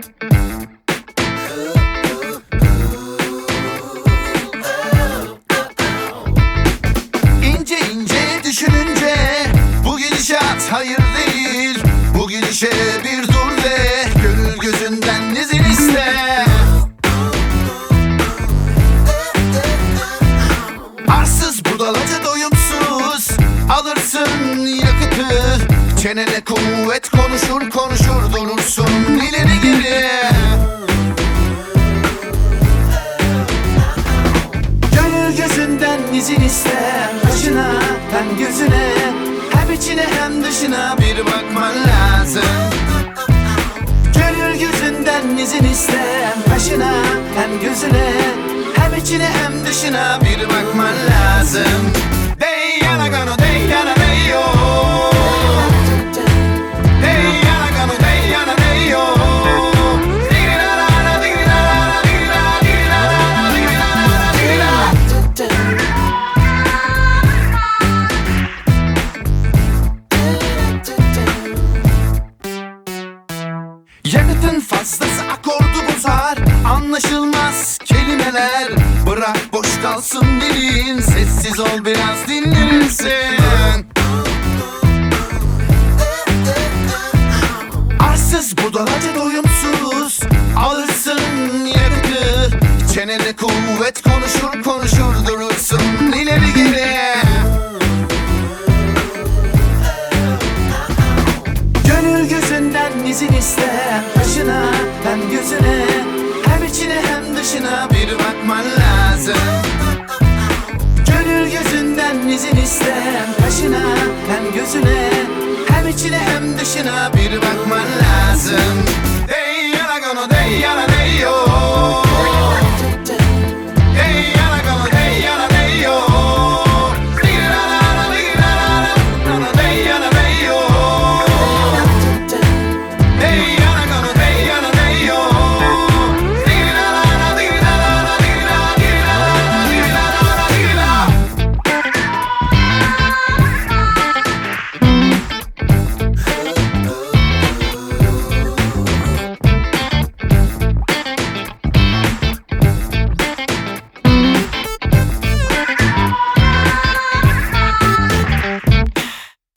İnce ince düşününce bu gidişat hayır değil. Bu gidişe bir dur de, gönül gözünden izin iste. Arsız budalacı doyumsuz, alırsın yakıtı. Çenene kuvvet, konuşur konuşur durursun ileri geri. Gönül gözünden izin iste, başına hem gözüne, hem içine hem dışına bir bakman lazım. Gönül gözünden izin iste, başına hem gözüne, hem içine hem dışına bir bakman lazım. Dey yana gano, dey yana dey yo. Dey yana gano, dey yana dey yo. Yakıtın fazlası akordu bozar, anlaşılmaz kelimeler. Bırak boş kalsın dilin, sessiz ol biraz dinlenirsin. Arsız budalacı doyumsuz, alırsın yakıtı. Çenene kuvvet, konuşur konuşur durursun ileri geri. Gönül gözünden izin iste, başına hem gözüne, hem içine hem dışına bir bakman lazım. Gönül gözünden izin iste, başına hem gözüne, hem içine hem dışına bir bakman lazım. Dey yana gano, dey yana dey yo.